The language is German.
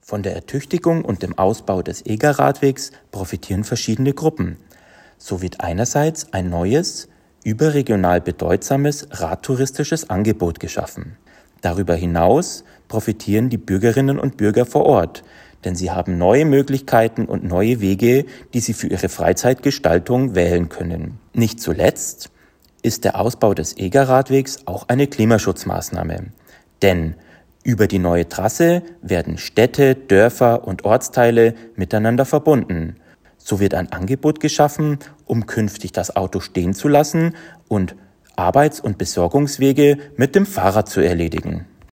Von der Ertüchtigung und dem Ausbau des Egerradwegs profitieren verschiedene Gruppen. So wird einerseits ein neues, überregional bedeutsames radtouristisches Angebot geschaffen. Darüber hinaus profitieren die Bürgerinnen und Bürger vor Ort, denn sie haben neue Möglichkeiten und neue Wege, die sie für ihre Freizeitgestaltung wählen können. Nicht zuletzt ist der Ausbau des Egerradwegs auch eine Klimaschutzmaßnahme, denn über die neue Trasse werden Städte, Dörfer und Ortsteile miteinander verbunden. So wird ein Angebot geschaffen, um künftig das Auto stehen zu lassen und Arbeits- und Besorgungswege mit dem Fahrrad zu erledigen.